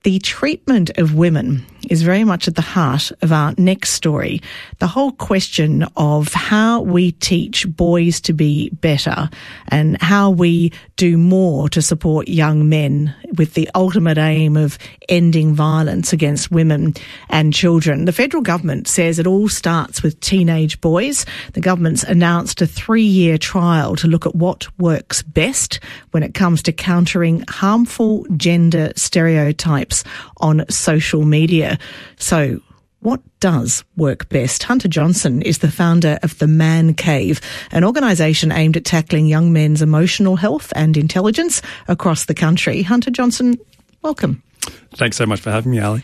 The treatment of women is very much at the heart of our next story. The whole question of how we teach boys to be better and how we do more to support young men with the ultimate aim of ending violence against women and children. The federal government says it all starts with teenage boys. The government's announced a 3-year trial to look at what works best when it comes to countering harmful gender stereotypes on social media. So what does work best? Hunter Johnson is the founder of The Man Cave, an organisation aimed at tackling young men's emotional health and intelligence across the country. Hunter Johnson, welcome. Thanks so much for having me, Ali.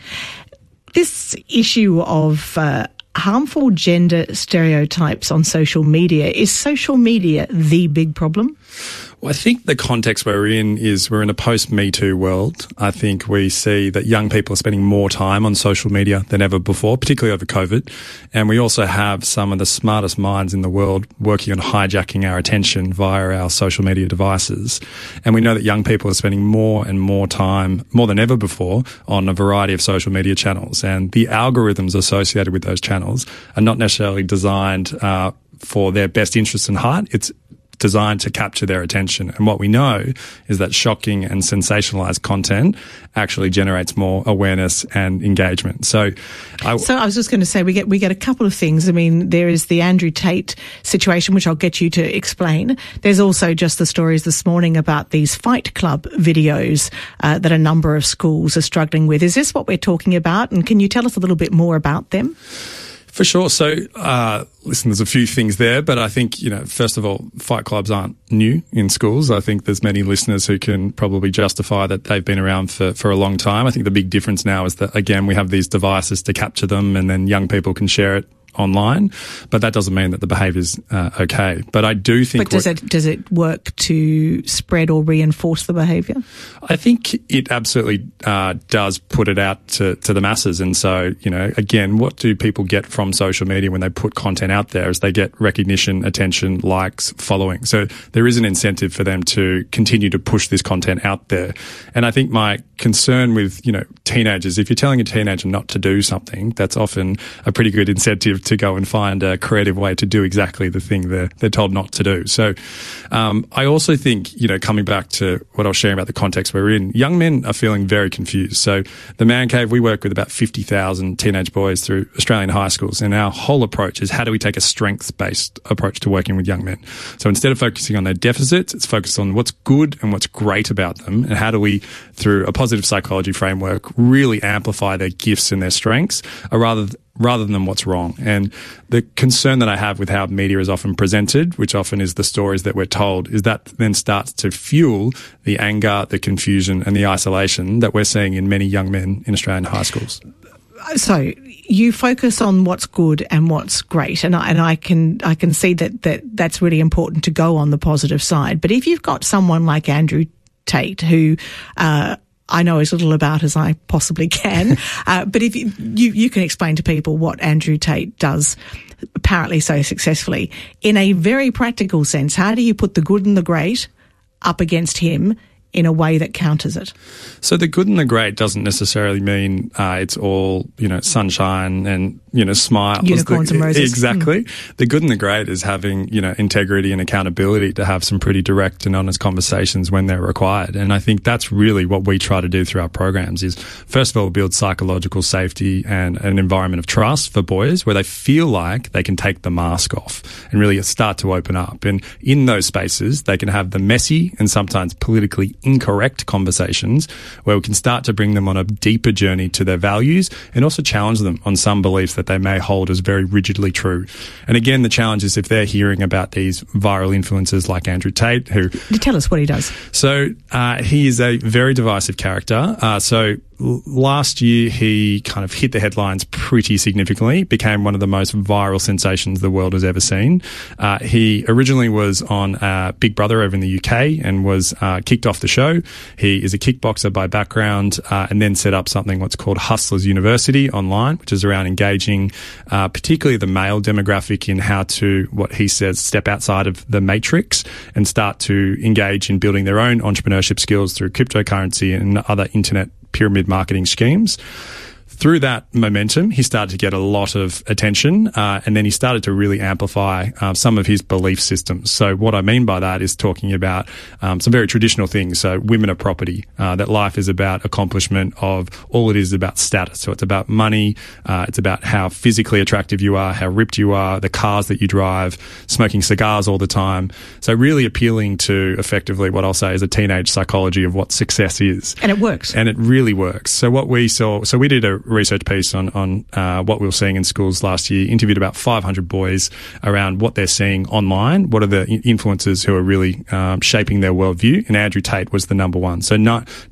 This issue of harmful gender stereotypes on social media, is social media the big problem? Well, I think the context we're in is we're in a post-Me Too world. I think we see that young people are spending more time on social media than ever before, particularly over COVID. And we also have some of the smartest minds in the world working on hijacking our attention via our social media devices. And we know that young people are spending more and more time, more than ever before, on a variety of social media channels. And the algorithms associated with those channels are not necessarily designed for their best interest in heart. It's designed to capture their attention. And what we know is that shocking and sensationalized content actually generates more awareness and engagement. So I was just going to say, we get a couple of things. I mean, there is the Andrew Tate situation, which I'll get you to explain. There's also just the stories this morning about these Fight Club videos that a number of schools are struggling with. Is this what we're talking about? And can you tell us a little bit more about them? For sure. So, listen, there's a few things there, but I think, first of all, fight clubs aren't new in schools. I think there's many listeners who can probably justify that they've been around for a long time. I think the big difference now is that, again, we have these devices to capture them and then young people can share it online, but that doesn't mean that the behaviour's okay. But I do think... But does it work to spread or reinforce the behaviour? I think it absolutely does put it out to the masses. And so, again, what do people get from social media when they put content out there? Is they get recognition, attention, likes, following. So there is an incentive for them to continue to push this content out there. And I think my concern with, teenagers, if you're telling a teenager not to do something, that's often a pretty good incentive to go and find a creative way to do exactly the thing they're told not to do. So I also think, coming back to what I was sharing about the context we're in, young men are feeling very confused. So the Man Cave, we work with about 50,000 teenage boys through Australian high schools, and our whole approach is how do we take a strengths-based approach to working with young men. So instead of focusing on their deficits, it's focused on what's good and what's great about them, and how do we, through a positive psychology framework, really amplify their gifts and their strengths, rather than what's wrong. And the concern that I have with how media is often presented, which often is the stories that we're told, is that then starts to fuel the anger, the confusion and the isolation that we're seeing in many young men in Australian high schools. So you focus on what's good and what's great, and I can see that's really important to go on the positive side. But if you've got someone like Andrew Tate, who I know as little about as I possibly can, but if you can explain to people what Andrew Tate does apparently so successfully in a very practical sense. How do you put the good and the great up against him in a way that counters it? So the good and the great doesn't necessarily mean it's all, sunshine and, smiles. Unicorns and roses. Exactly. The good and the great is having, integrity and accountability to have some pretty direct and honest conversations when they're required. And I think that's really what we try to do through our programs is, first of all, build psychological safety and an environment of trust for boys where they feel like they can take the mask off and really start to open up. And in those spaces, they can have the messy and sometimes politically incorrect conversations where we can start to bring them on a deeper journey to their values and also challenge them on some beliefs that they may hold as very rigidly true. And again, the challenge is if they're hearing about these viral influencers like Andrew Tate, who... Tell us what he does. So he is a very divisive character. Last year, he kind of hit the headlines pretty significantly, became one of the most viral sensations the world has ever seen. He originally was on Big Brother over in the UK and was kicked off the show. He is a kickboxer by background and then set up something what's called Hustlers University online, which is around engaging particularly the male demographic in how to, what he says, step outside of the matrix and start to engage in building their own entrepreneurship skills through cryptocurrency and other internet pyramid marketing schemes. Through that momentum, he started to get a lot of attention, and then he started to really amplify some of his belief systems. So what I mean by that is talking about some very traditional things. So women are property, that life is about accomplishment of all it is about status. So it's about money, it's about how physically attractive you are, how ripped you are, the cars that you drive, smoking cigars all the time. So really appealing to effectively what I'll say is a teenage psychology of what success is. And it works. And it really works. So what we saw, so we did a research piece on what we were seeing in schools last year, interviewed about 500 boys around what they're seeing online, what are the influences who are really shaping their worldview, and Andrew Tate was the number one. So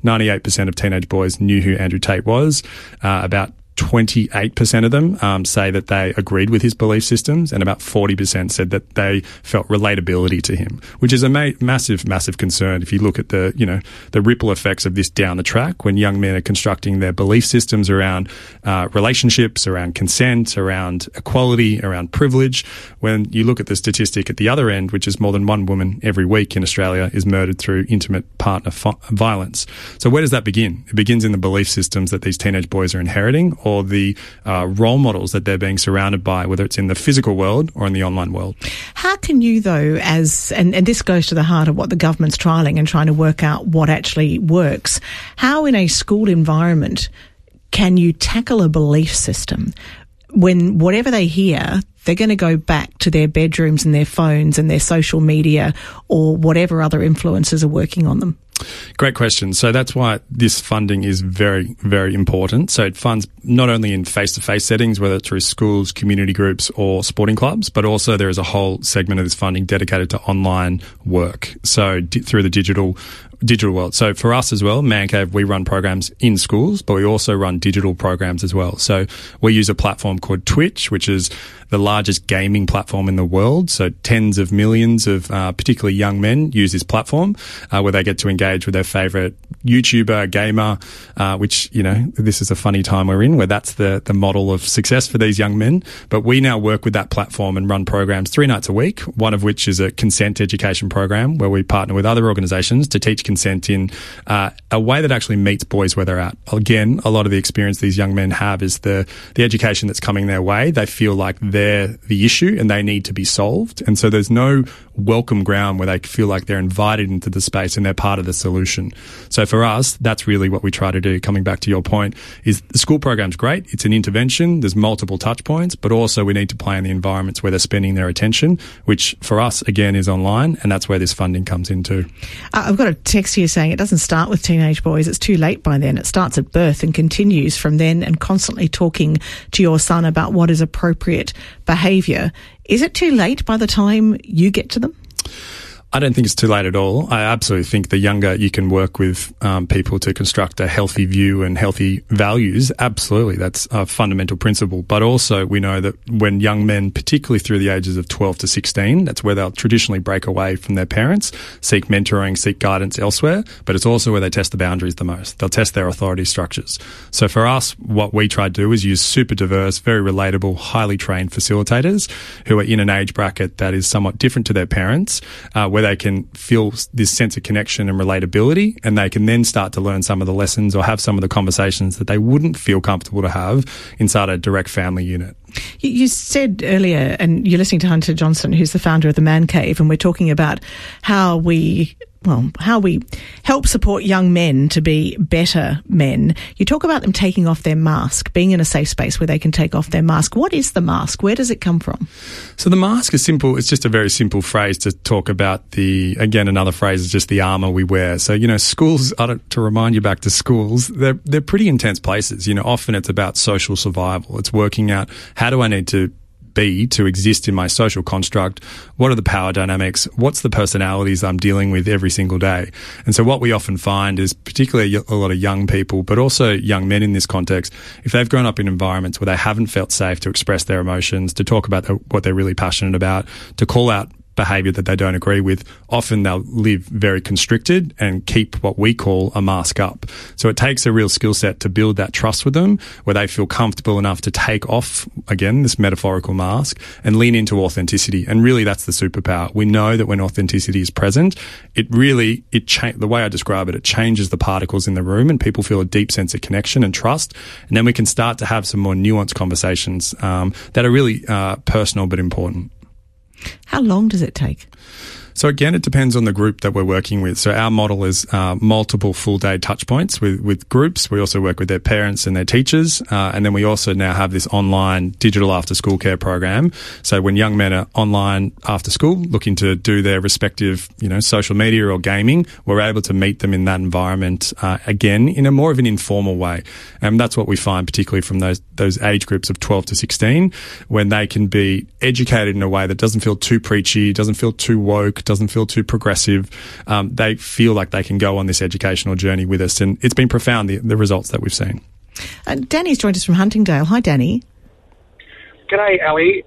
98% of teenage boys knew who Andrew Tate was. About 28% of them say that they agreed with his belief systems, and about 40% said that they felt relatability to him, which is a massive concern. If you look at the ripple effects of this down the track, when young men are constructing their belief systems around relationships, around consent, around equality, around privilege, when you look at the statistic at the other end, which is more than one woman every week in Australia is murdered through intimate partner violence. So where does that begin? It begins in the belief systems that these teenage boys are inheriting, or the role models that they're being surrounded by, whether it's in the physical world or in the online world. How can you, though, and this goes to the heart of what the government's trialling and trying to work out what actually works, how in a school environment can you tackle a belief system when whatever they hear, they're going to go back to their bedrooms and their phones and their social media or whatever other influences are working on them? Great question. So that's why this funding is very, very important. So it funds not only in face-to-face settings, whether it's through schools, community groups or sporting clubs, but also there is a whole segment of this funding dedicated to online work. So through the digital world. So for us as well, Man Cave, we run programs in schools, but we also run digital programs as well. So we use a platform called Twitch, which is the largest gaming platform in the world. So tens of millions of particularly young men use this platform where they get to engage with their favorite YouTuber, gamer, which, this is a funny time we're in where that's the model of success for these young men. But we now work with that platform and run programs 3 nights a week, one of which is a consent education program where we partner with other organisations to teach consent in a way that actually meets boys where they're at. Again, a lot of the experience these young men have is the education that's coming their way. They feel like they're the issue and they need to be solved. And so there's no welcome ground where they feel like they're invited into the space and they're part of the solution. So for us, that's really what we try to do. Coming back to your point, is the school program's great. It's an intervention. There's multiple touch points, but also we need to play in the environments where they're spending their attention, which for us, again, is online. And that's where this funding comes into. I've got a text here saying it doesn't start with teenage boys. It's too late by then. It starts at birth and continues from then, and constantly talking to your son about what is appropriate behaviour. Is it too late by the time you get to them? I don't think it's too late at all. I absolutely think the younger you can work with people to construct a healthy view and healthy values, absolutely, that's a fundamental principle. But also we know that when young men, particularly through the ages of 12 to 16, that's where they'll traditionally break away from their parents, seek mentoring, seek guidance elsewhere, but it's also where they test the boundaries the most. They'll test their authority structures. So for us, what we try to do is use super diverse, very relatable, highly trained facilitators who are in an age bracket that is somewhat different to their parents, where they can feel this sense of connection and relatability, and they can then start to learn some of the lessons or have some of the conversations that they wouldn't feel comfortable to have inside a direct family unit. You said earlier, and you're listening to Hunter Johnson, who's the founder of the Man Cave, and we're talking about how we help support young men to be better men. You talk about them taking off their mask, being in a safe space where they can take off their mask. What is the mask? Where does it come from? So the mask is simple. It's just a very simple phrase to talk about another phrase is just the armour we wear. So, schools, to remind you back to schools, they're pretty intense places. Often it's about social survival. It's working out, how do I need to be to exist in my social construct? What are the power dynamics? What's the personalities I'm dealing with every single day? And so what we often find is, particularly a lot of young people, but also young men in this context, if they've grown up in environments where they haven't felt safe to express their emotions, to talk about what they're really passionate about, to call out behaviour that they don't agree with, often they'll live very constricted and keep what we call a mask up. So it takes a real skill set to build that trust with them, where they feel comfortable enough to take off, again, this metaphorical mask and lean into authenticity. And really, that's the superpower. We know that when authenticity is present, the way I describe it, it changes the particles in the room and people feel a deep sense of connection and trust. And then we can start to have some more nuanced conversations that are really personal but important. How long does it take? So again, it depends on the group that we're working with. So our model is multiple full-day touch points with groups. We also work with their parents and their teachers. And then we also now have this online digital after-school care program. So when young men are online after school looking to do their respective, social media or gaming, we're able to meet them in that environment, again, in a more of an informal way. And that's what we find, particularly from those age groups of 12 to 16, when they can be educated in a way that doesn't feel too preachy, doesn't feel too woke, doesn't feel too progressive. They feel like they can go on this educational journey with us, and it's been profound, the results that we've seen. Danny's joined us from Huntingdale. Hi, Danny. G'day, Ali.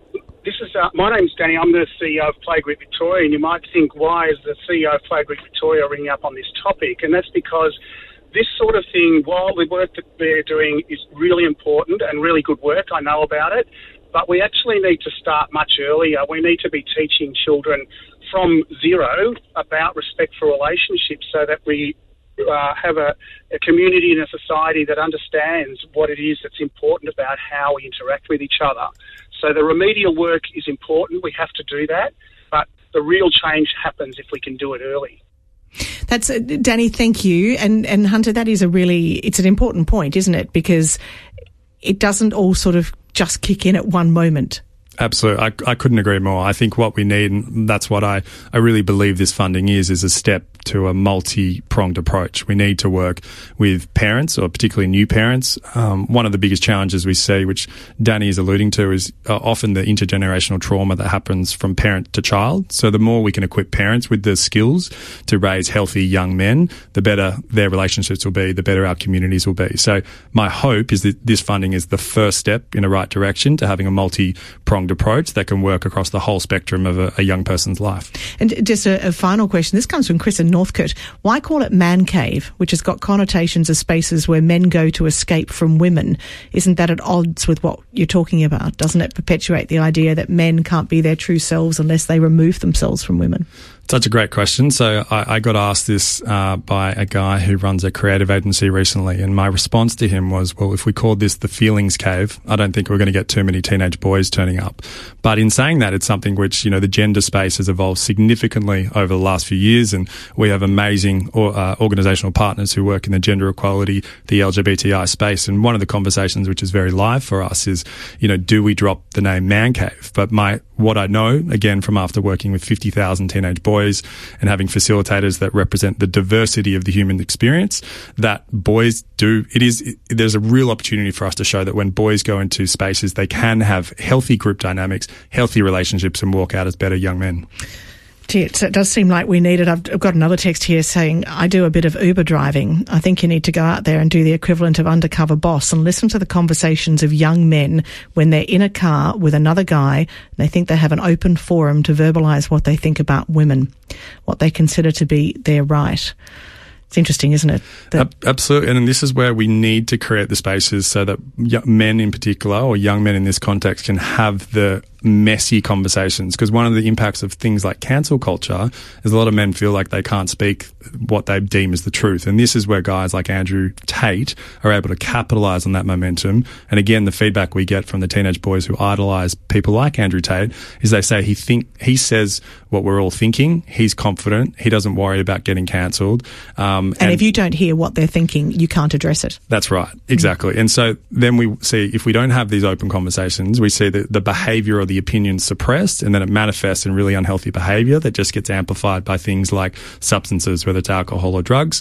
My name's Danny. I'm the CEO of Playgroup Victoria, and you might think, why is the CEO of Playgroup Victoria ringing up on this topic? And that's because this sort of thing, while the work that they're doing is really important and really good work, I know about it, but we actually need to start much earlier. We need to be teaching children from zero about respect for relationships so that we have a community and a society that understands what it is that's important about how we interact with each other. So the remedial work is important. We have to do that, but the real change happens if we can do it early. That's Danny, thank you. And Hunter, that is it's an important point, isn't it? Because it doesn't all sort of just kick in at one moment. Absolutely. I couldn't agree more. I think what we need, and that's what I really believe this funding is a step to a multi-pronged approach. We need to work with parents, or particularly new parents. One of the biggest challenges we see, which Danny is alluding to, is often the intergenerational trauma that happens from parent to child. So the more we can equip parents with the skills to raise healthy young men, the better their relationships will be, the better our communities will be. So my hope is that this funding is the first step in the right direction to having a multi-pronged approach that can work across the whole spectrum of a young person's life. And just a final question. This comes from Chris in Northcote. Why call it man cave, which has got connotations of spaces where men go to escape from women? Isn't that at odds with what you're talking about? Doesn't it perpetuate the idea that men can't be their true selves unless they remove themselves from women? Such a great question. So I got asked this by a guy who runs a creative agency recently, and my response to him was, well, if we called this the feelings cave, I don't think we're going to get too many teenage boys turning up. But in saying that, it's something which, the gender space has evolved significantly over the last few years, and we have amazing organisational partners who work in the gender equality, the LGBTI space. And one of the conversations which is very live for us is, do we drop the name man cave? But what I know, again, from after working with 50,000 teenage boys and having facilitators that represent the diversity of the human experience, that boys there's a real opportunity for us to show that when boys go into spaces, they can have healthy group dynamics, healthy relationships, and walk out as better young men. It does seem like we need it. I've got another text here saying, I do a bit of Uber driving. I think you need to go out there and do the equivalent of undercover boss and listen to the conversations of young men when they're in a car with another guy and they think they have an open forum to verbalise what they think about women, what they consider to be their right. It's interesting, isn't it? Absolutely. And this is where we need to create the spaces so that men in particular, or young men in this context, can have the messy conversations. Because one of the impacts of things like cancel culture is a lot of men feel like they can't speak what they deem as the truth. And this is where guys like Andrew Tate are able to capitalise on that momentum. And again, the feedback we get from the teenage boys who idolise people like Andrew Tate is they say he says what we're all thinking. He's confident. He doesn't worry about getting cancelled. And if you don't hear what they're thinking, you can't address it. That's right. Exactly. And so then we see, if we don't have these open conversations, we see the behaviour or the opinion suppressed, and then it manifests in really unhealthy behaviour that just gets amplified by things like substances, whether it's alcohol or drugs,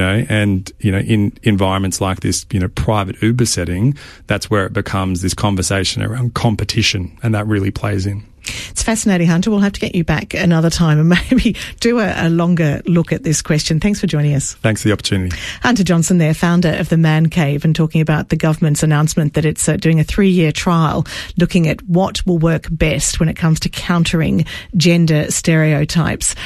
and in environments like this, private Uber setting, that's where it becomes this conversation around competition, and that really plays in. It's fascinating, Hunter. We'll have to get you back another time and maybe do a longer look at this question. Thanks for joining us. Thanks for the opportunity. Hunter Johnson there, founder of the Man Cave, and talking about the government's announcement that it's doing a 3-year trial looking at what will work best when it comes to countering gender stereotypes.